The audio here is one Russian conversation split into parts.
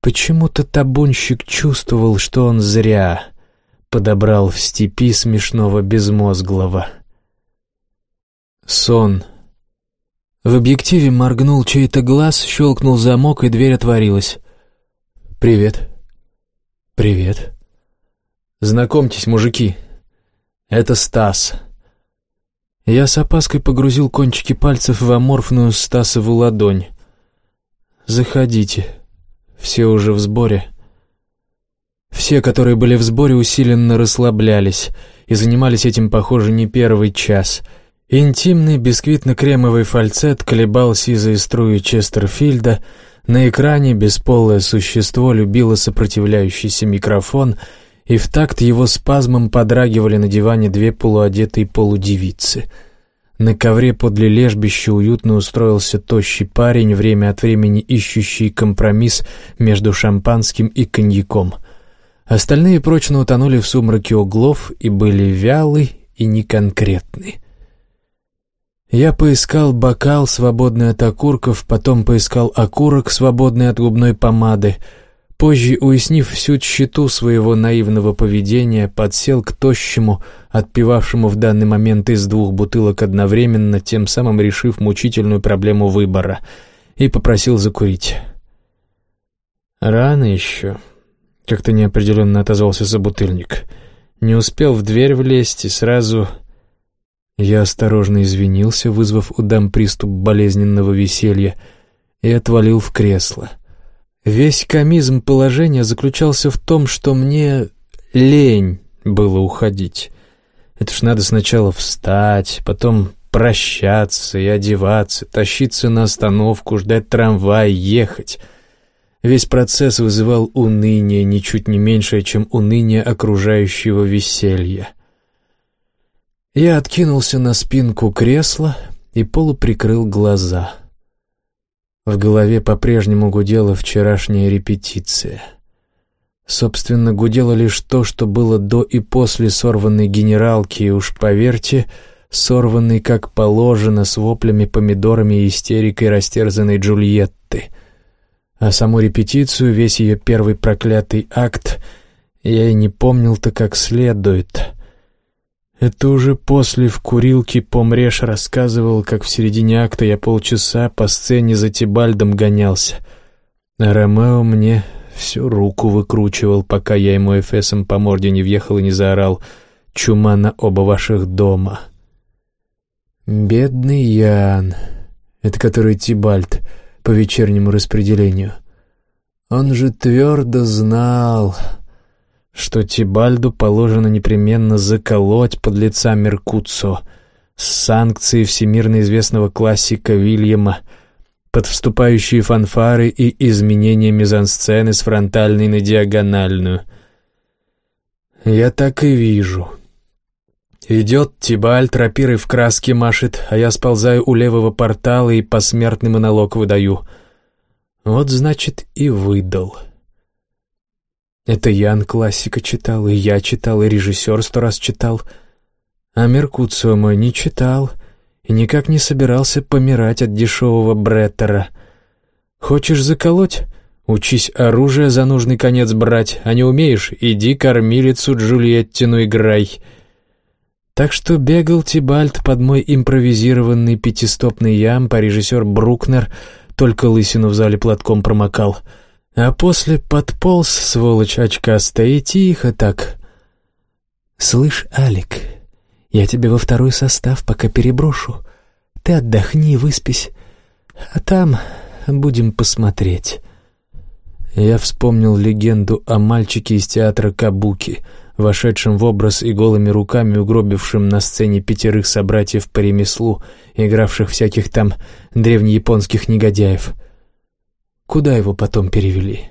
Почему-то табунщик чувствовал, что он зря подобрал в степи смешного безмозглого. Сон. В объективе моргнул чей-то глаз, щелкнул замок, и дверь отворилась. «Привет». «Привет». «Знакомьтесь, мужики, это Стас». Я с опаской погрузил кончики пальцев в аморфную Стасову ладонь. «Заходите, все уже в сборе». Все, которые были в сборе, усиленно расслаблялись и занимались этим, похоже, не первый час. Интимный бисквитно-кремовый фальцет колебал сизые струи Честерфильда. На экране бесполое существо любило сопротивляющийся микрофон, и в такт его спазмом подрагивали на диване две полуодетые полудевицы. На ковре подле лежбища уютно устроился тощий парень, время от времени ищущий компромисс между шампанским и коньяком. Остальные прочно утонули в сумраке углов и были вялы и неконкретны. Я поискал бокал, свободный от окурков, потом поискал окурок, свободный от губной помады. Позже, уяснив всю тщету своего наивного поведения, подсел к тощему, отпивавшему в данный момент из 2 бутылок одновременно, тем самым решив мучительную проблему выбора, и попросил закурить. «Рано еще», — как-то неопределенно отозвался собутыльник. Не успел в дверь влезть, и сразу... Я осторожно извинился, вызвав у дам приступ болезненного веселья, и отвалил в кресло. Весь комизм положения заключался в том, что мне лень было уходить. Это ж надо сначала встать, потом прощаться и одеваться, тащиться на остановку, ждать трамвай, ехать. Весь процесс вызывал уныние, ничуть не меньшее, чем уныние окружающего веселья. Я откинулся на спинку кресла и полуприкрыл глаза. В голове по-прежнему гудела вчерашняя репетиция. Собственно, гудело лишь то, что было до и после сорванной генералки, и уж поверьте, сорванной как положено, с воплями, помидорами и истерикой растерзанной Джульетты. А саму репетицию, весь ее первый проклятый акт, я и не помнил-то как следует. Это уже после в курилке Помреш рассказывал, как в середине акта я полчаса по сцене за Тибальдом гонялся, а Ромео мне всю руку выкручивал, пока я ему эфесом по морде не въехал и не заорал «Чума на оба ваших дома». Бедный Ян, это который Тибальд по вечернему распределению. Он же твердо знал, что Тибальду положено непременно заколоть подлеца Меркуццо с санкцией всемирно известного классика Вильяма под вступающие фанфары и изменения мизансцены с фронтальной на диагональную. Я так и вижу. Идет Тибальд, рапирой в краске машет, а я сползаю у левого портала и посмертный монолог выдаю. Вот, значит, и выдал. Это Ян классика читал, и я читал, и режиссер 100 раз читал. А Меркуццо мой не читал и никак не собирался помирать от дешевого бреттера. Хочешь заколоть? Учись оружие за нужный конец брать, а не умеешь? Иди кормилицу Джульеттину играй. Так что бегал Тибальд под мой импровизированный пятистопный ямб, а режиссер Брукнер только лысину в зале платком промокал. А после подполз, сволочь очкастая, и тихо так. «Слышь, Алик, я тебя во второй состав пока переброшу. Ты отдохни, выспись, а там будем посмотреть». Я вспомнил легенду о мальчике из театра Кабуки, вошедшем в образ и голыми руками угробившим на сцене 5 собратьев по ремеслу, игравших всяких там древнеяпонских негодяев. Куда его потом перевели?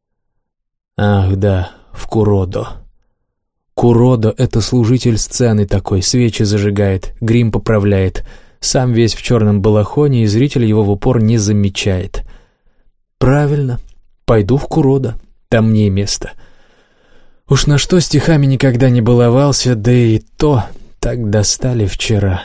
Ах да, в Куродо. Куродо — это служитель сцены такой, свечи зажигает, грим поправляет, сам весь в черном балахоне, и зритель его в упор не замечает. Правильно, пойду в Куродо, там мне и место. Уж на что стихами никогда не баловался, да и то так достали вчера.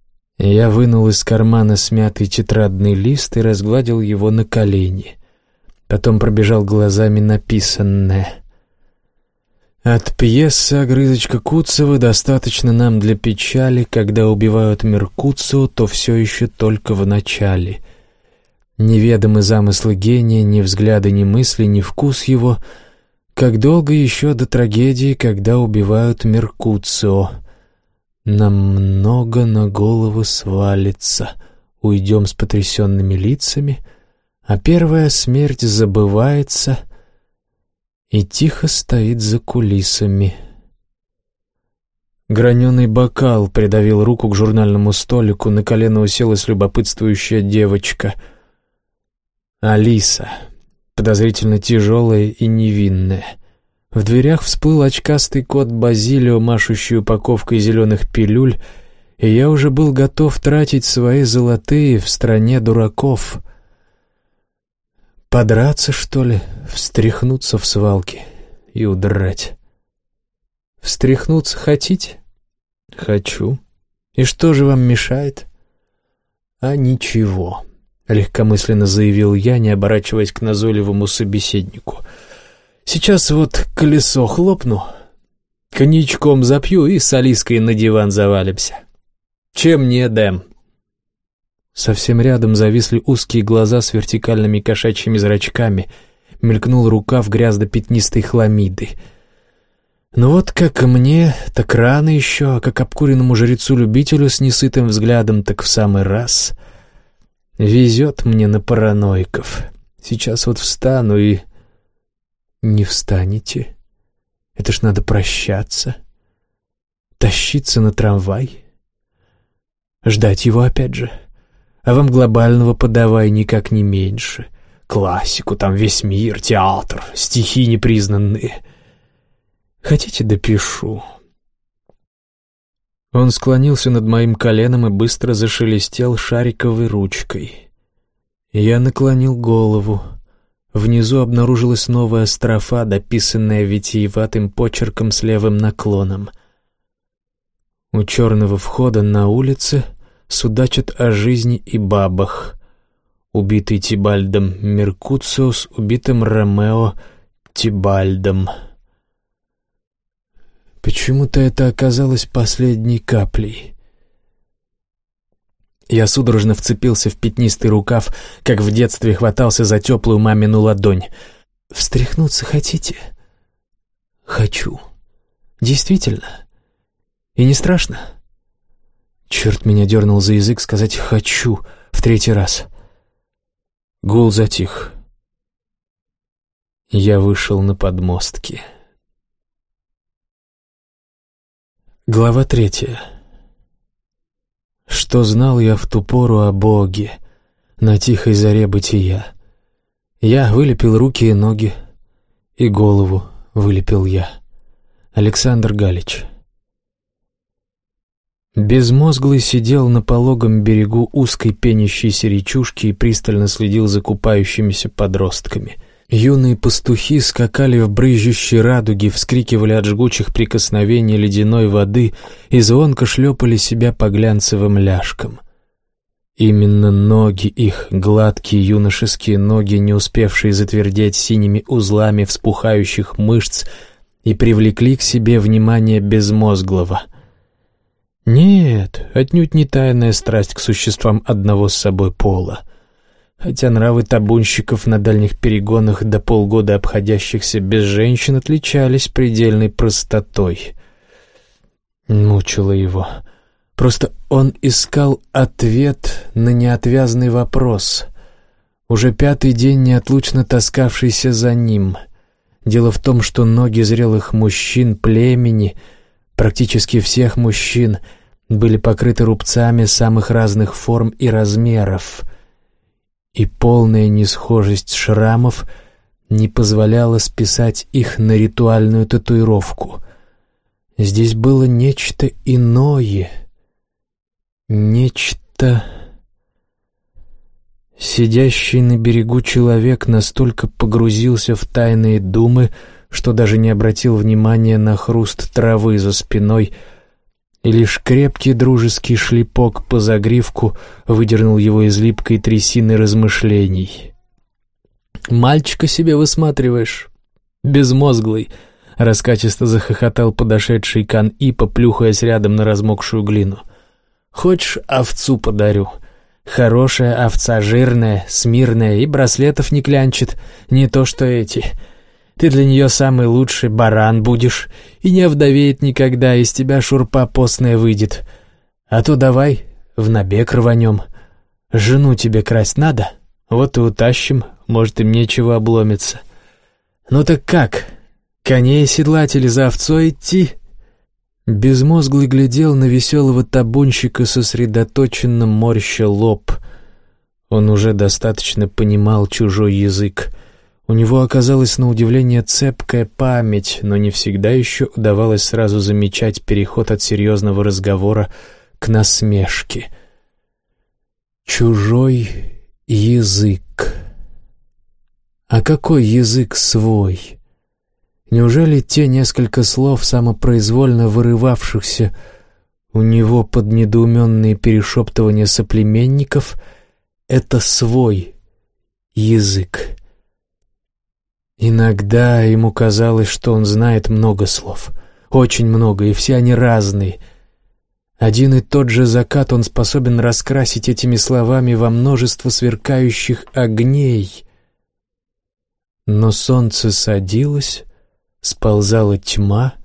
Я вынул из кармана смятый тетрадный лист и разгладил его на колени. Потом пробежал глазами написанное. От пьесы огрызочка Куцева «Достаточно нам для печали, когда убивают Меркуцио, то все еще только в начале». Неведомы замыслы гения, ни взгляды, ни мысли, ни вкус его. Как долго еще до трагедии, когда убивают Меркуцио? Нам много на голову свалится. Уйдем с потрясенными лицами, а первая смерть забывается и тихо стоит за кулисами. Граненый бокал придавил руку к журнальному столику, на колено уселась любопытствующая девочка. Алиса, подозрительно тяжелая и невинная. В дверях всплыл очкастый кот Базилио, машущий упаковкой зеленых пилюль, и я уже был готов тратить свои золотые в стране дураков. Подраться, что ли, встряхнуться в свалке и удрать? Встряхнуться хотите? Хочу. И что же вам мешает? А ничего, легкомысленно заявил я, не оборачиваясь к назойливому собеседнику. Сейчас вот колесо хлопну, коньячком запью и с Алиской на диван завалимся. Чем не Дэм? Совсем рядом зависли узкие глаза с вертикальными кошачьими зрачками. Мелькнул рукав грязно-пятнистой хламиды. Ну вот как мне, так рано еще, а как обкуренному жрецу-любителю с несытым взглядом, так в самый раз. Везет мне на параноиков. Сейчас вот встану и... Не встанете. Это ж надо прощаться. Тащиться на трамвай. Ждать его опять же. А вам глобального подавай никак не меньше. Классику, там весь мир, театр, стихи непризнанные. Хотите, допишу?» Он склонился над моим коленом и быстро зашелестел шариковой ручкой. Я наклонил голову. Внизу обнаружилась новая строфа, дописанная витиеватым почерком с левым наклоном. У черного входа на улице судачат о жизни и бабах. Убитый Тибальдом Меркуцио с убитым Ромео Тибальдом. Почему-то это оказалось последней каплей. Я судорожно вцепился в пятнистый рукав, как в детстве хватался за теплую мамину ладонь. «Встряхнуться хотите?» «Хочу. Действительно. И не страшно?» Черт меня дернул за язык сказать «хочу» в третий раз. Гул затих. Я вышел на подмостки. Глава 3. Что знал я в ту пору о Боге на тихой заре бытия? Я вылепил руки и ноги, и голову вылепил я. Александр Галич. Безмозглый сидел на пологом берегу узкой пенящейся речушки и пристально следил за купающимися подростками. Юные пастухи скакали в брызжущей радуге, вскрикивали от жгучих прикосновений ледяной воды и звонко шлепали себя по глянцевым ляжкам. Именно ноги их, гладкие юношеские ноги, не успевшие затвердеть синими узлами вспухающих мышц, и привлекли к себе внимание безмозглого. Нет, отнюдь не тайная страсть к существам одного с собой пола. Хотя нравы табунщиков на дальних перегонах до полгода обходящихся без женщин отличались предельной простотой. Мучило его. Просто он искал ответ на неотвязный вопрос, уже 5-й день неотлучно таскавшийся за ним. Дело в том, что ноги зрелых мужчин племени, практически всех мужчин, были покрыты рубцами самых разных форм и размеров, и полная несхожесть шрамов не позволяла списать их на ритуальную татуировку. Здесь было нечто иное, нечто... Сидящий на берегу человек настолько погрузился в тайные думы, что даже не обратил внимания на хруст травы за спиной, и лишь крепкий дружеский шлепок по загривку выдернул его из липкой трясины размышлений. «Мальчика себе высматриваешь? Безмозглый!» — раскатисто захохотал подошедший Кан-И, плюхаясь рядом на размокшую глину. «Хочешь, овцу подарю? Хорошая овца, жирная, смирная, и браслетов не клянчит, не то что эти. Ты для нее самый лучший баран будешь, и не овдовеет никогда, из тебя шурпа постная выйдет. А то давай в набег рванем. Жену тебе красть надо? Вот и утащим, может, им нечего обломиться. Ну так как, коней седлать или за овцой идти?» Безмозглый глядел на веселого табунщика, сосредоточенно морща лоб. Он уже достаточно понимал чужой язык. У него оказалась на удивление цепкая память, но не всегда еще удавалось сразу замечать переход от серьезного разговора к насмешке. Чужой язык. А какой язык свой? Неужели те несколько слов, самопроизвольно вырывавшихся у него под недоуменные перешептывания соплеменников, это свой язык? Иногда ему казалось, что он знает много слов, очень много, и все они разные. Один и тот же закат он способен раскрасить этими словами во множество сверкающих огней. Но солнце садилось, сползала тьма,